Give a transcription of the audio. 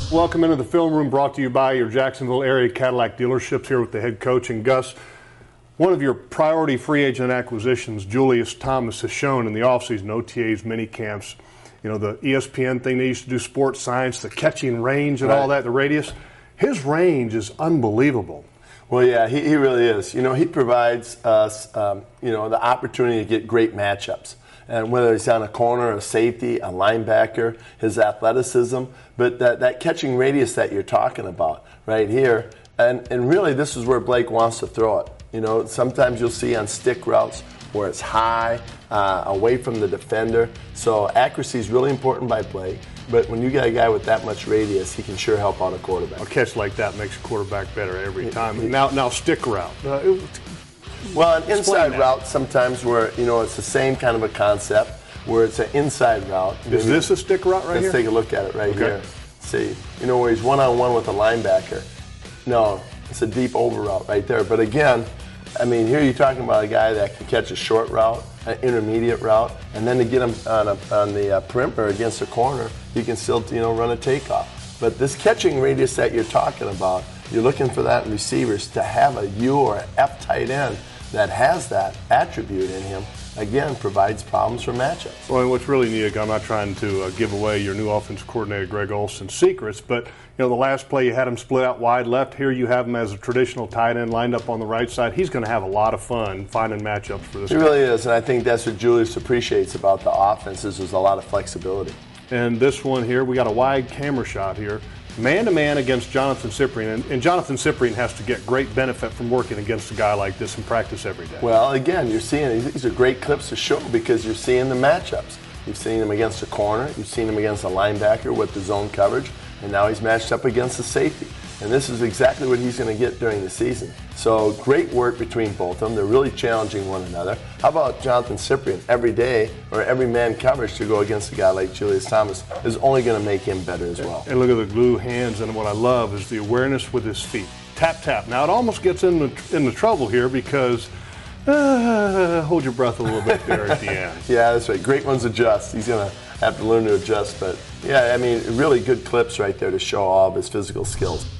Welcome into the film room, brought to you by your Jacksonville area Cadillac dealerships, here with the head coach. And Gus, one of your priority free agent acquisitions, Julius Thomas, has shown in the offseason, OTAs, mini camps, you know, the ESPN thing they used to do, sports science, the catching range and all that, the radius. His range is unbelievable. Well, yeah, he really is. You know, he provides us, you know, the opportunity to get great matchups. And whether he's on a corner, a safety, a linebacker, his athleticism, but that catching radius that you're talking about right here, and really this is where Blake wants to throw it. You know, sometimes you'll see on stick routes where it's high, away from the defender. So accuracy is really important by Blake. But when you get a guy with that much radius, he can sure help out a quarterback. A catch like that makes a quarterback better every time. Now stick route. Well, an inside route sometimes where, you know, it's the same kind of a concept where it's an inside route. Is this a stick route right here? Let's take a look at it right here. See, you know, where he's one-on-one with a linebacker. No, it's a deep over route right there. But again, I mean, here you're talking about a guy that can catch a short route, an intermediate route, and then to get him on the perimeter against the corner, he can still, you know, run a takeoff. But this catching radius that you're talking about, you're looking for that in receivers to have a U or an F tight end that has that attribute in him, again, provides problems for matchups. Well, and what's really neat, I'm not trying to give away your new offensive coordinator Greg Olson's secrets, but you know, the last play you had him split out wide left. Here you have him as a traditional tight end lined up on the right side. He's going to have a lot of fun finding matchups for this guy. He really is, and I think that's what Julius appreciates about the offense is there's a lot of flexibility. And this one here, we got a wide camera shot here. Man-to-man against Jonathan Cyprien, and Jonathan Cyprien has to get great benefit from working against a guy like this in practice every day. Well, again, you're seeing these are great clips to show because you're seeing the matchups. You've seen him against a corner, you've seen him against a linebacker with the zone coverage, and now he's matched up against the safety. And this is exactly what he's going to get during the season. So great work between both of them. They're really challenging one another. How about Jonathan Cyprien? Every day or every man coverage to go against a guy like Julius Thomas is only going to make him better as well. And look at the glue hands, and what I love is the awareness with his feet. Tap, tap. Now it almost gets into trouble here because hold your breath a little bit there at the end. Yeah, that's right. Great ones adjust. He's going to have to learn to adjust. But, yeah, I mean, really good clips right there to show all of his physical skills.